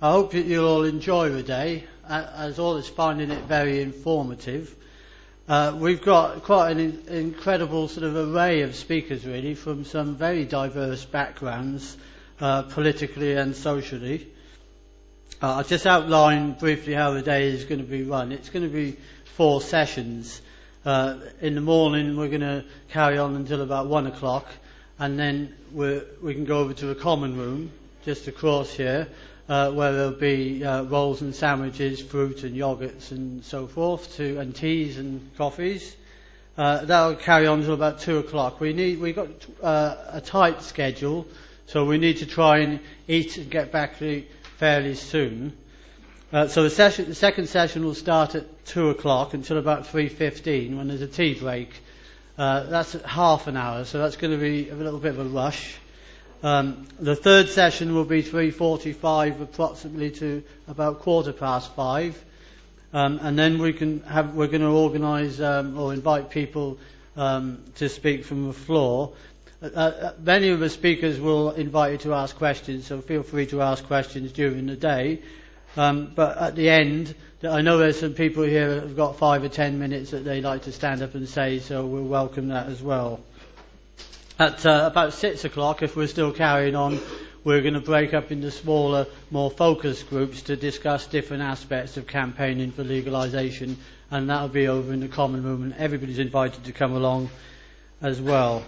I hope that you'll all enjoy the day, as all is finding it very informative. We've got quite an incredible sort of array of speakers, really, from some very diverse backgrounds, politically and socially. I'll just outline briefly how the day is going to be run. It's going to be 4 sessions. In the morning, we're going to carry on until about 1 o'clock, and then we can go over to the common room, just across here, where there'll be rolls and sandwiches, fruit and yogurts and so forth, and teas and coffees. That'll carry on until about 2 o'clock. We've got a tight schedule, so we need to try and eat and get back fairly soon. So the second session will start at 2 o'clock until about 3:15 when there's a tea break. That's half an hour, so that's going to be a little bit of a rush. The third session will be 3:45 approximately to about 5:15, and then we're going to organise or invite people to speak from the floor. Many of the speakers will invite you to ask questions, so feel free to ask questions during the day. But at the end, I know there's some people here that have got 5 or 10 minutes that they'd like to stand up and say, so we'll welcome that as well. At about 6 o'clock, if we're still carrying on, we're going to break up into smaller, more focused groups to discuss different aspects of campaigning for legalisation, and that'll be over in the common room, and everybody's invited to come along as well.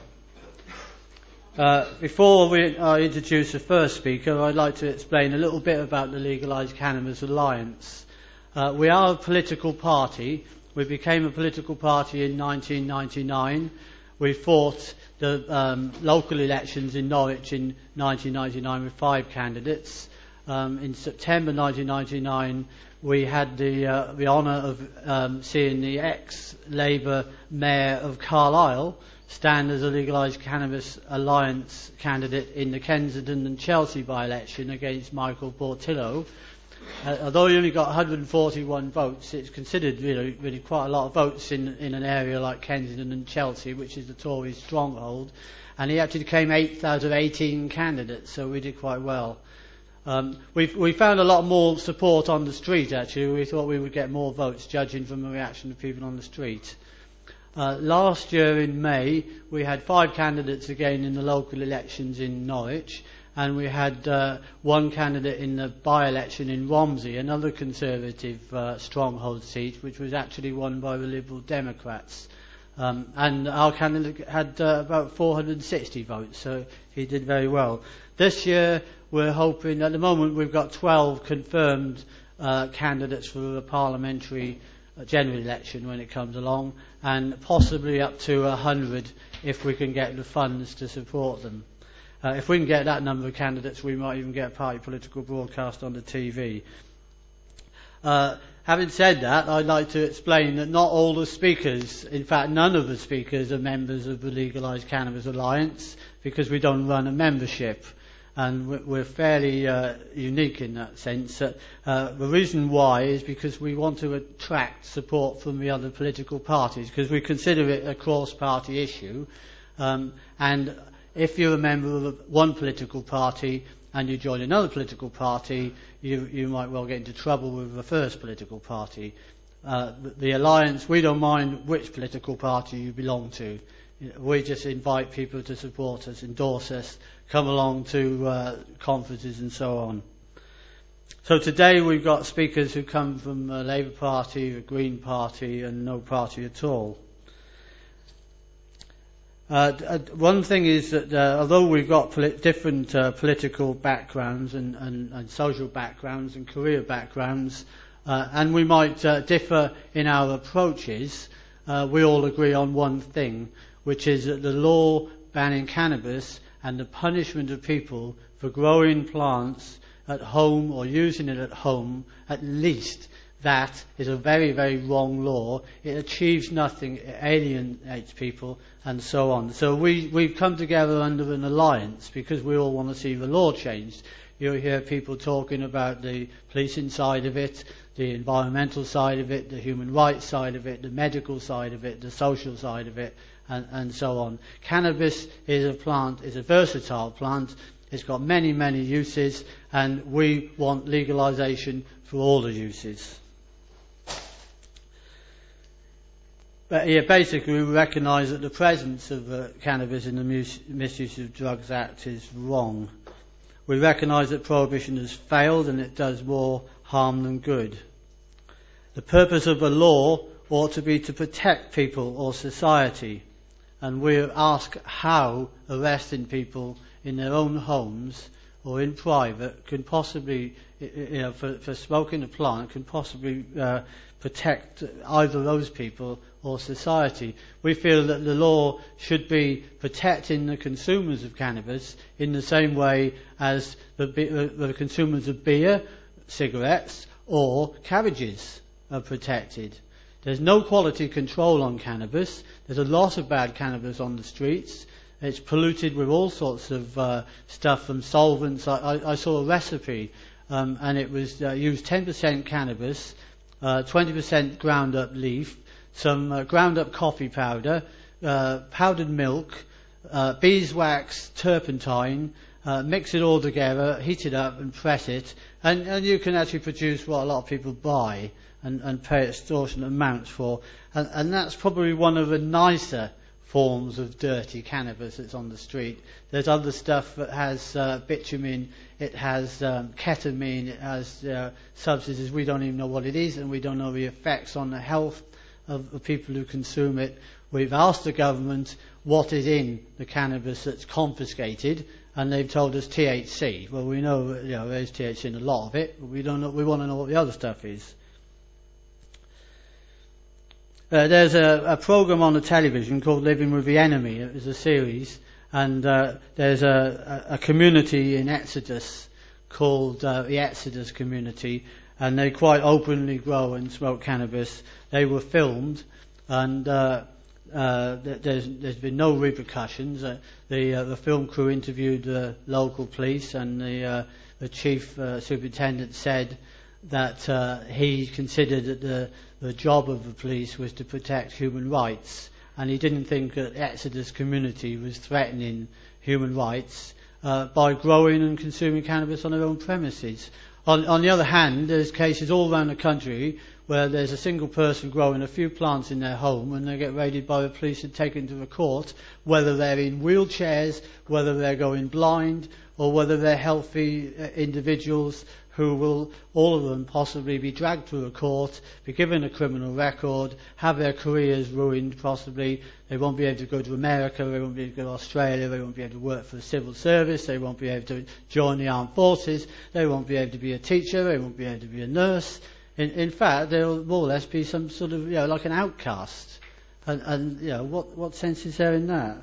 Before I introduce the first speaker, I'd like to explain a little bit about the Legalised Cannabis Alliance. We are a political party. We became a political party in 1999. We fought the local elections in Norwich in 1999 with 5 candidates. In September 1999, we had the honour of seeing the ex-Labour Mayor of Carlisle stand as a Legalised Cannabis Alliance candidate in the Kensington and Chelsea by-election against Michael Portillo. Although he only got 141 votes, it's considered really quite a lot of votes in an area like Kensington and Chelsea, which is the Tory stronghold. And he actually came 8th out of 18 candidates, so we did quite well. We found a lot more support on the street, actually. We thought we would get more votes, judging from the reaction of people on the street. Last year in May, we had 5 candidates again in the local elections in Norwich, and we had 1 candidate in the by-election in Romsey, another Conservative stronghold seat, which was actually won by the Liberal Democrats. And our candidate had about 460 votes, so he did very well. This year, we're hoping, at the moment we've got 12 confirmed candidates for the parliamentary general election when it comes along, and possibly up to 100 if we can get the funds to support them. If we can get that number of candidates, we might even get a party political broadcast on the TV. Having said that, I'd like to explain that not all the speakers, in fact none of the speakers, are members of the Legalised Cannabis Alliance, because we don't run a membership. And we're fairly unique in that sense. The reason why is because we want to attract support from the other political parties, because we consider it a cross-party issue. And if you're a member of one political party and you join another political party, you might well get into trouble with the first political party. The alliance, we don't mind which political party you belong to. We just invite people to support us, endorse us, come along to conferences and so on. So today we've got speakers who come from the Labour Party, the Green Party and no party at all. One thing is that although we've got different political backgrounds and social backgrounds and career backgrounds, and we might differ in our approaches, we all agree on one thing, which is that the law banning cannabis and the punishment of people for growing plants at home or using it at home, at least that is a very, very wrong law. It achieves nothing, it alienates people and so on. So we've come together under an alliance because we all want to see the law changed. You'll hear people talking about the policing side of it, the environmental side of it, the human rights side of it, the medical side of it, the social side of it, and so on. Cannabis is a versatile plant. It's got many, many uses, and we want legalisation for all the uses. But yeah, basically we recognise that the presence of cannabis in the Misuse of Drugs Act is wrong. We recognise that prohibition has failed and it does more harm than good. The purpose of a law ought to be to protect people or society, and we ask how arresting people in their own homes or in private can possibly, for smoking a plant, can possibly protect either those people or society. We feel that the law should be protecting the consumers of cannabis in the same way as the consumers of beer, cigarettes, or cabbages are protected. There's no quality control on cannabis. There's a lot of bad cannabis on the streets. It's polluted with all sorts of stuff from solvents. I saw a recipe, and it was used 10% cannabis, 20% ground up leaf, some ground up coffee powder, powdered milk, beeswax, turpentine, mix it all together, heat it up and press it, and you can actually produce what a lot of people buy and pay extortionate amounts for. And that's probably one of the nicer forms of dirty cannabis that's on the street. There's other stuff that has bitumen, it has ketamine, it has substances we don't even know what it is, and we don't know the effects on the health of the people who consume it. We've asked the government what is in the cannabis that's confiscated, and they've told us THC. Well, we know there's THC in a lot of it, but we don't know. We want to know what the other stuff is. There's a program on the television called Living with the Enemy. It was a series, and there's a community in Exodus called the Exodus Community, and they quite openly grow and smoke cannabis. They were filmed, and there's been no repercussions. The film crew interviewed the local police, and the chief superintendent said that he considered that the job of the police was to protect human rights, and he didn't think that Exodus Community was threatening human rights by growing and consuming cannabis on their own premises. On the other hand, there's cases all around the country where there's a single person growing a few plants in their home, and they get raided by the police and taken to the court, whether they're in wheelchairs, whether they're going blind, or whether they're healthy individuals who will, all of them, possibly be dragged to a court, be given a criminal record, have their careers ruined possibly. They won't be able to go to America, they won't be able to go to Australia, they won't be able to work for the civil service, they won't be able to join the armed forces, they won't be able to be a teacher, they won't be able to be a nurse. In fact, they'll more or less be some sort of, like an outcast. And what sense is there in that?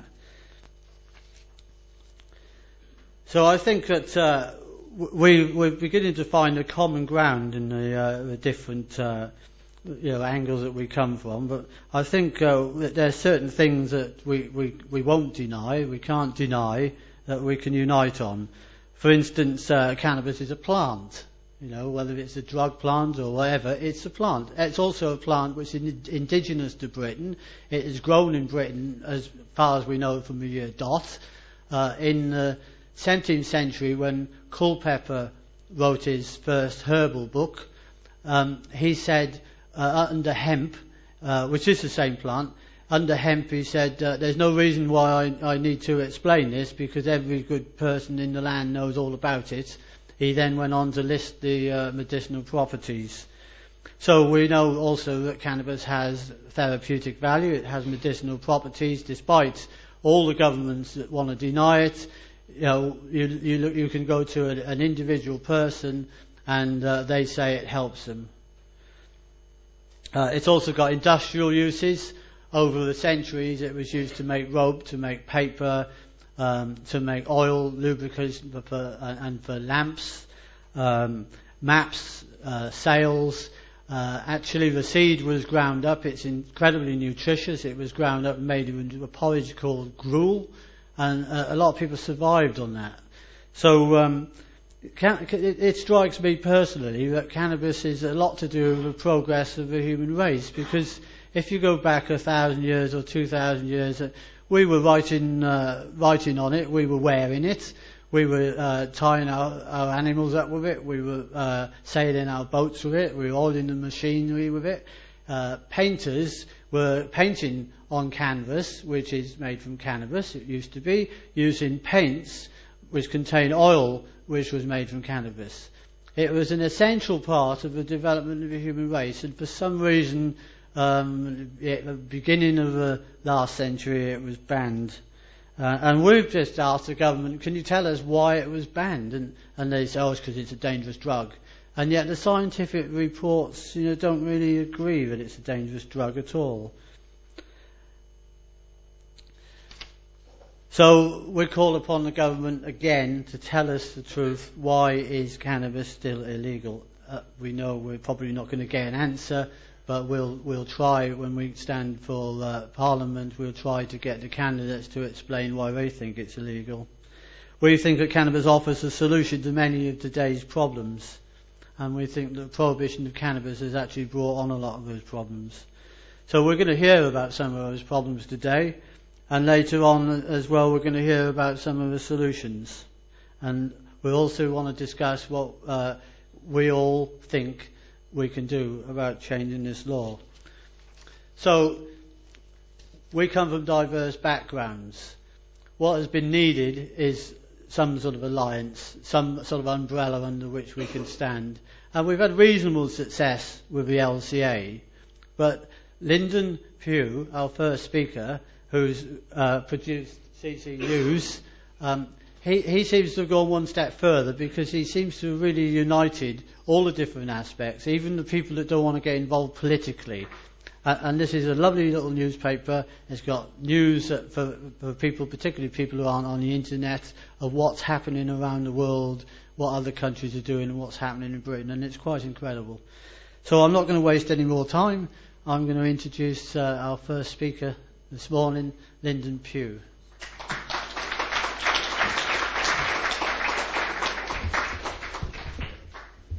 So I think that we're beginning to find a common ground in the different angles that we come from. But I think that there are certain things that we won't deny, we can't deny, that we can unite on. For instance, cannabis is a plant. Whether it's a drug plant or whatever, it's a plant. It's also a plant which is indigenous to Britain. It is grown in Britain, as far as we know, from the year dot. In the 17th century, when Culpeper wrote his first herbal book, he said, under hemp, which is the same plant, under hemp he said, there's no reason why I need to explain this, because every good person in the land knows all about it. He then went on to list the medicinal properties. So we know also that cannabis has therapeutic value, it has medicinal properties, despite all the governments that want to deny it. You can go to an individual person and they say it helps them. It's also got industrial uses. Over the centuries it was used to make rope, to make paper, to make oil, lubricants, and for lamps, maps, sails. Actually, the seed was ground up. It's incredibly nutritious. It was ground up and made into a porridge called gruel, and a lot of people survived on that. So it strikes me personally that cannabis is a lot to do with the progress of the human race, because if you go back 1,000 years or 2,000 years, we were writing on it, we were wearing it, We were tying our animals up with it. We were sailing our boats with it. We were oiling the machinery with it. Painters were painting on canvas, which is made from cannabis, it used to be, using paints which contain oil, which was made from cannabis. It was an essential part of the development of the human race, and for some reason, at the beginning of the last century, it was banned. And we've just asked the government, can you tell us why it was banned? And they say, oh, it's because it's a dangerous drug. And yet the scientific reports, don't really agree that it's a dangerous drug at all. So we call upon the government again to tell us the truth. Why is cannabis still illegal? We know we're probably not going to get an answer, but we'll try when we stand for Parliament. We'll try to get the candidates to explain why they think it's illegal. We think that cannabis offers a solution to many of today's problems, and we think that prohibition of cannabis has actually brought on a lot of those problems. So we're going to hear about some of those problems today. And later on as well, we're going to hear about some of the solutions. And we also want to discuss what we all think we can do about changing this law. So, we come from diverse backgrounds. What has been needed is some sort of alliance, some sort of umbrella under which we can stand. And we've had reasonable success with the LCA. But Lyndon Pugh, our first speaker, who's produced CC News, he seems to have gone one step further, because he seems to have really united all the different aspects, even the people that don't want to get involved politically. And this is a lovely little newspaper. It's got news for people, particularly people who aren't on the internet, of what's happening around the world, what other countries are doing, and what's happening in Britain, and it's quite incredible. So I'm not going to waste any more time. I'm going to introduce our first speaker this morning, Lyndon Pugh.